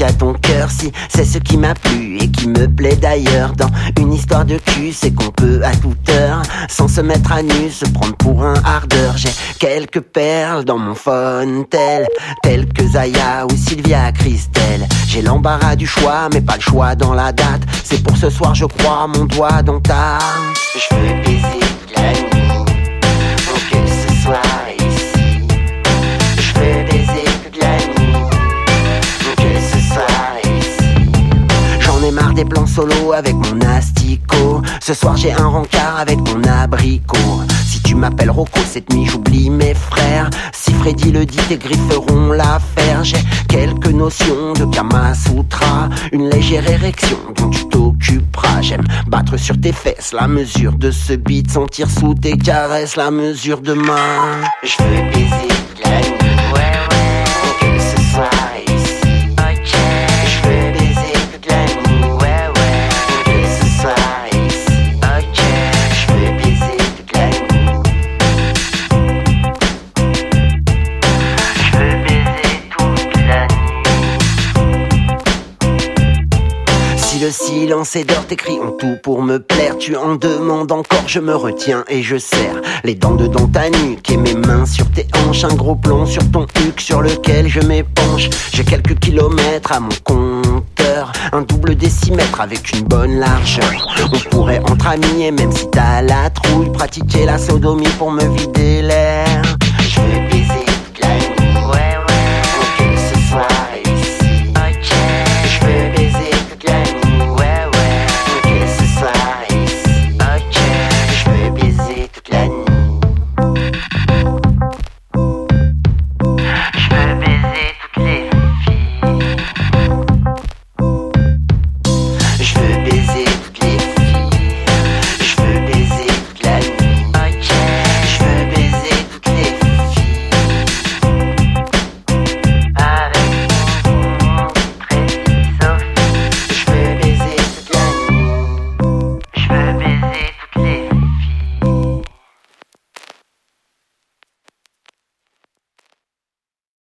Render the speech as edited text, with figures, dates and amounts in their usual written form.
à ton cœur si c'est ce qui m'a plu et qui me plaît d'ailleurs. Dans une histoire de cul, c'est qu'on peut à toute heure, sans se mettre à nu, se prendre pour un ardeur. J'ai quelques perles dans mon fontel, telles que Zaya ou Sylvia Christelle. J'ai l'embarras du choix, mais pas le choix dans la date. C'est pour ce soir, je crois, mon doigt dans ta. Je veux baiser toute la nuit, pour que ce soit ici. Je veux baiser toute la nuit, pour que ce soit ici. J'en ai marre des plans solo avec mon asticot. Ce soir j'ai un rencard avec mon abricot. Si tu m'appelles Rocco cette nuit, j'oublie mes frères. Si Freddy le dit, tes griffes feront l'affaire. J'ai quelques notions de Kama Sutra, une légère érection dont tu t'occuperas. J'aime battre sur tes fesses la mesure de ce beat, sentir sous tes caresses la mesure de ma. Je veux baiser toute la nuit, pour que ce soit ici. Je veux baiser toute la nuit, pour que ce soit ici. Je veux baiser toute la nuit. Je veux baiser toute la nuit. Si le silence est d'or, tes cris ont tout pour me plaire. Tu en demandes encore, je me retiens et je serre les dents dedans ta nuque et mes mains sur tes hanches. Un gros plomb sur ton huc sur lequel je m'épanche. J'ai quelques kilomètres à mon compteur, un double décimètre avec une bonne largeur. On pourrait entre amis et même si t'as la trouille, pratiquer la sodomie pour me vider l'air.